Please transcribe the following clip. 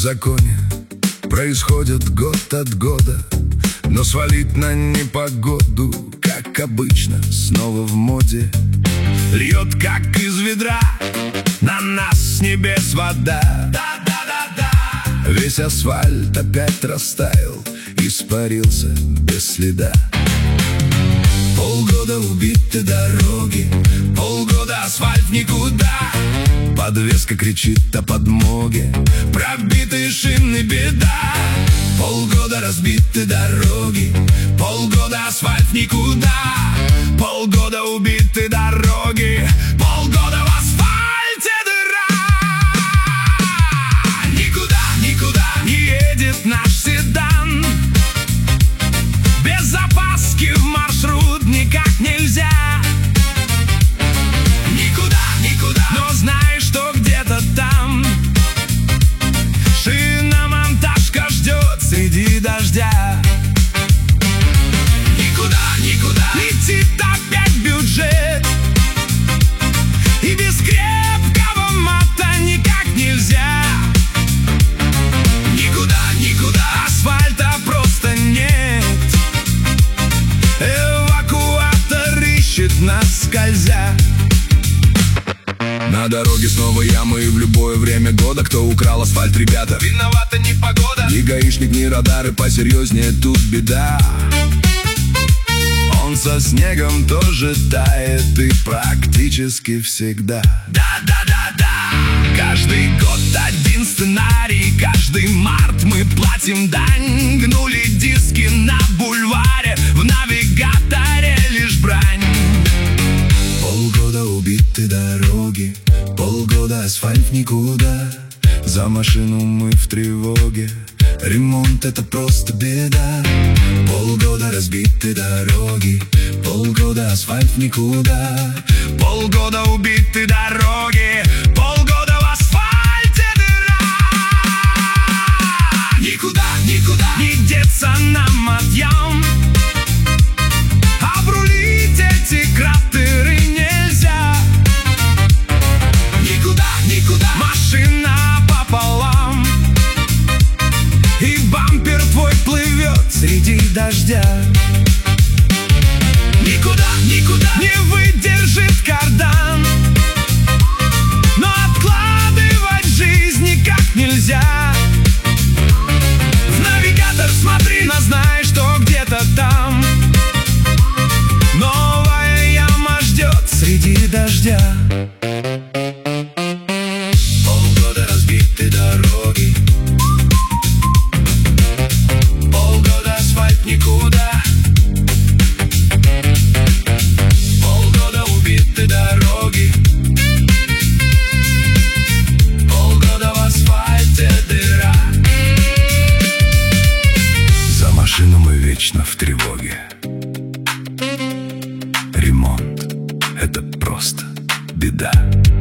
законе происходят год от года, но свалить на непогоду, как обычно, снова в моде. Льет, как из ведра, на нас с небес вода. Да-да-да-да. Весь асфальт опять растаял, испарился без следа. Полгода убиты дороги, полгода асфальт никуда. Подвеска кричит о подмоге, пробитые шины беда. Полгода разбиты дороги, полгода асфальт никуда. Полгода убиты дороги, полгода в асфальте дыра. Никуда, никуда не едет наш седан. Без запаски в маршрут никак нельзя. Никуда, никуда, но знай, что где-то там шиномонтажка ждет среди дождя. Никуда, никуда летит опять бюджет, и без крепкого мата никак нельзя. Никуда, никуда асфальта просто нет. Эвакуатор ищет нас скользя. На дороге снова ямы, и в любое время года кто украл асфальт, ребята? Виновата не погода, ни гаишник, ни радары, посерьезнее тут беда. Он со снегом тоже тает, и практически всегда. Да-да-да-да. Каждый год один сценарий, каждый март мы платим дань. Гнули диски на бульваре, в навигаторе лишь брань. Полгода убиты дороги, полгода асфальт никуда. За машину мы в тревоге, ремонт это просто беда. Полгода разбиты дороги, полгода асфальт никуда. Полгода убиты дороги, полгода в асфальте дыра. Никуда, никуда не деться нам от ям. Обрулить эти кратеры нельзя. Никуда, никуда машина пополам, и бампер твой плывет среди дождя. Никуда, никуда не выдержит кардан, но откладывать жизнь никак нельзя. В навигатор смотри, но знай, что где-то там новая яма ждет среди дождя. Полгода разбиты дороги, полгода асфальт никуда. Полгода убиты дороги, полгода в асфальте дыра. За машину мы вечно в тревоге. Ремонт — это просто беда.